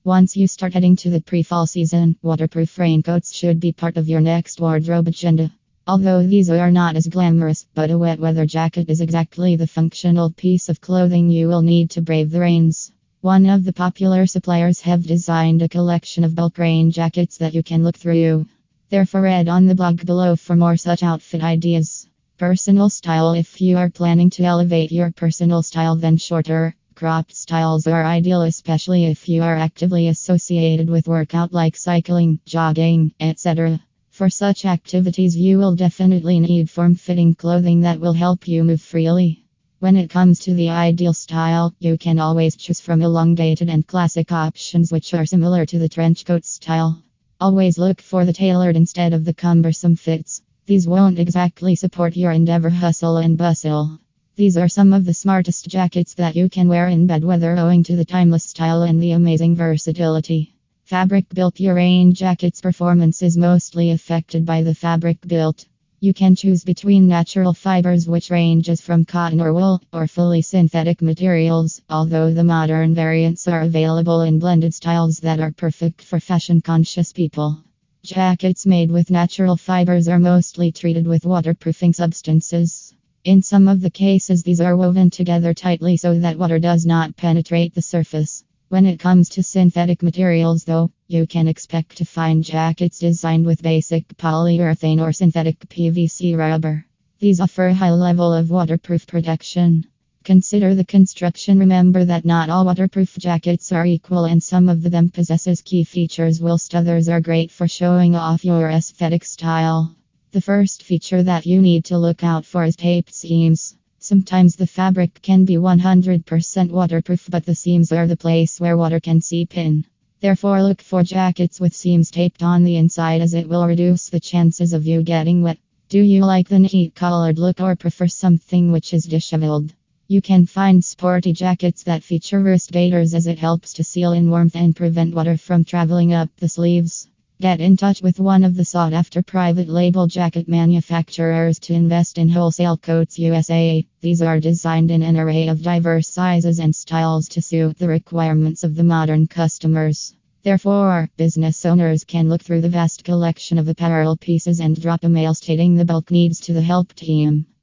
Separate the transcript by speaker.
Speaker 1: Once you start heading to the pre-fall season, waterproof raincoats should be part of your next wardrobe agenda. Although these are not as glamorous, but a wet weather jacket is exactly the functional piece of clothing you will need to brave the rains. One of the popular suppliers have designed a collection of bulk rain jackets that you can look through. Therefore, read on the blog below for more such outfit ideas. Personal style. If you are planning to elevate your personal style, then shorter, cropped styles are ideal, especially if you are actively associated with workout like cycling, jogging, etc. For such activities, you will definitely need form-fitting clothing that will help you move freely. When it comes to the ideal style, you can always choose from elongated and classic options which are similar to the trench coat style. Always look for the tailored instead of the cumbersome fits. These won't exactly support your endeavor hustle and bustle. These are some of the smartest jackets that you can wear in bad weather owing to the timeless style and the amazing versatility. Fabric built. Your rain jacket's performance is mostly affected by the fabric built. You can choose between natural fibers, which ranges from cotton or wool, or fully synthetic materials, although the modern variants are available in blended styles that are perfect for fashion-conscious people. Jackets made with natural fibers are mostly treated with waterproofing substances. In some of the cases, these are woven together tightly so that water does not penetrate the surface. When it comes to synthetic materials, though, you can expect to find jackets designed with basic polyurethane or synthetic PVC rubber. These offer a high level of waterproof protection. Consider the construction. Remember that not all waterproof jackets are equal, and some of them possesses key features whilst others are great for showing off your aesthetic style. The first feature that you need to look out for is taped seams. Sometimes the fabric can be 100% waterproof, but the seams are the place where water can seep in. Therefore, look for jackets with seams taped on the inside, as it will reduce the chances of you getting wet. Do you like the neat colored look or prefer something which is disheveled? You can find sporty jackets that feature wrist gaiters, as it helps to seal in warmth and prevent water from traveling up the sleeves. Get in touch with one of the sought-after private label jacket manufacturers to invest in Wholesale Coats USA. These are designed in an array of diverse sizes and styles to suit the requirements of the modern customers. Therefore, business owners can look through the vast collection of apparel pieces and drop a mail stating the bulk needs to the help team.